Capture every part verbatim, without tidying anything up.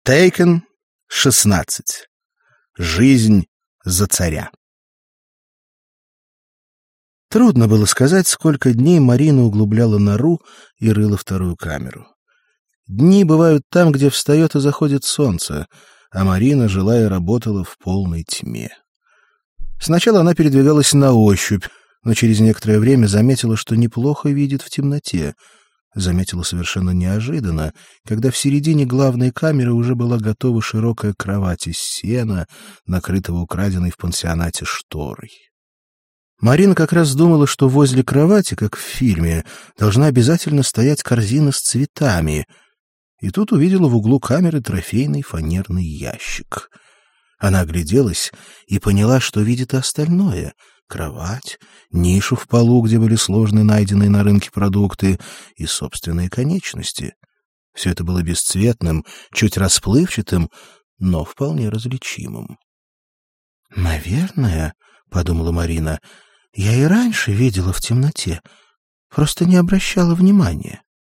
Тейкен шестнадцать. Жизнь за царя. Трудно было сказать, сколько дней Марина углубляла нору и рыла вторую камеру. Дни бывают там, где встает и заходит солнце, а Марина жила и работала в полной тьме. Сначала она передвигалась на ощупь, но через некоторое время заметила, что неплохо видит в темноте. Заметила совершенно неожиданно, когда в середине главной камеры уже была готова широкая кровать из сена, накрытого украденной в пансионате шторой. Марина как раз думала, что возле кровати, как в фильме, должна обязательно стоять корзина с цветами, и тут увидела в углу камеры трофейный фанерный ящик. Она огляделась и поняла, что видит и остальное — кровать, нишу в полу, где были сложно найденные на рынке продукты, и собственные конечности. Все это было бесцветным, чуть расплывчатым, но вполне различимым. «Наверное, — подумала Марина, — я и раньше видела в темноте, просто не обращала внимания».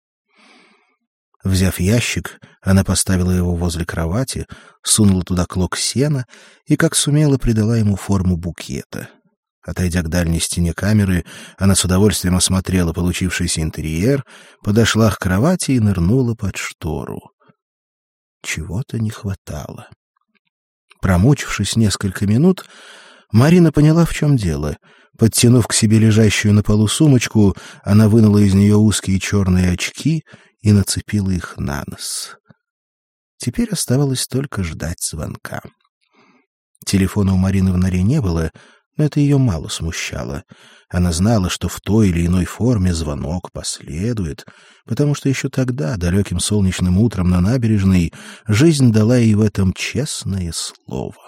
Взяв ящик, она поставила его возле кровати, сунула туда клок сена и, как сумела, придала ему форму букета. Отойдя к дальней стене камеры, она с удовольствием осмотрела получившийся интерьер, подошла к кровати и нырнула под штору. Чего-то не хватало. Промучившись несколько минут, Марина поняла, в чем дело. Подтянув к себе лежащую на полу сумочку, она вынула из нее узкие черные очки и нацепила их на нос. Теперь оставалось только ждать звонка. Телефона у Марины в норе не было, но это ее мало смущало. Она знала, что в той или иной форме звонок последует, потому что еще тогда, далеким солнечным утром на набережной, жизнь дала ей в этом честное слово.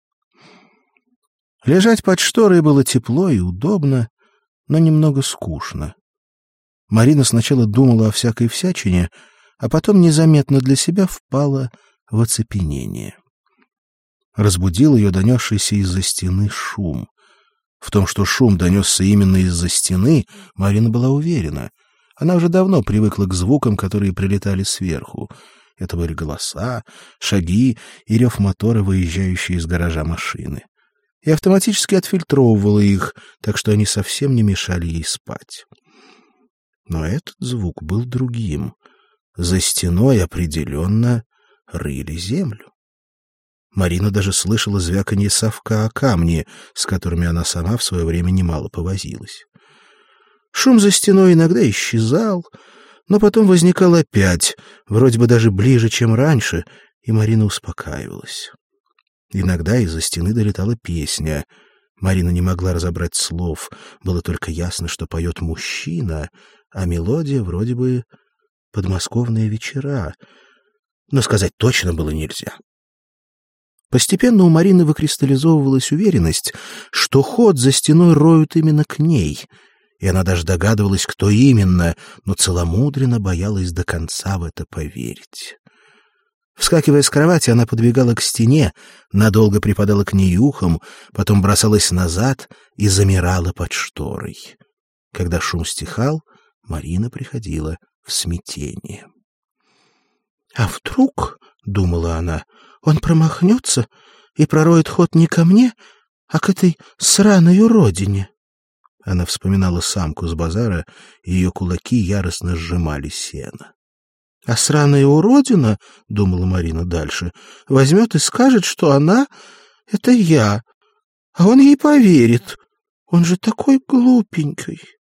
Лежать под шторой было тепло и удобно, но немного скучно. Марина сначала думала о всякой всячине, а потом незаметно для себя впала в оцепенение. Разбудил ее донесшийся из-за стены шум. В том, что шум донесся именно из-за стены, Марина была уверена. Она уже давно привыкла к звукам, которые прилетали сверху. Это были голоса, шаги и рев мотора, выезжающей из гаража машины. И автоматически отфильтровывала их, так что они совсем не мешали ей спать. Но этот звук был другим. За стеной определенно рыли землю. Марина даже слышала звяканье совка о камни, с которыми она сама в свое время немало повозилась. Шум за стеной иногда исчезал, но потом возникал опять, вроде бы даже ближе, чем раньше, и Марина успокаивалась. Иногда из-за стены долетала песня. Марина не могла разобрать слов, было только ясно, что поет мужчина, а мелодия вроде бы «Подмосковные вечера», но сказать точно было нельзя. Постепенно у Марины выкристаллизовывалась уверенность, что ход за стеной роют именно к ней, и она даже догадывалась, кто именно, но целомудренно боялась до конца в это поверить. Вскакивая с кровати, она подбегала к стене, надолго припадала к ней ухом, потом бросалась назад и замирала под шторой. Когда шум стихал, Марина приходила в смятение. «А вдруг, — думала она, — он промахнется и пророет ход не ко мне, а к этой сраной уродине?» Она вспоминала самку с базара, и ее кулаки яростно сжимали сено. «А сраная уродина, — думала Марина дальше, — возьмет и скажет, что она — это я, а он ей поверит. Он же такой глупенький».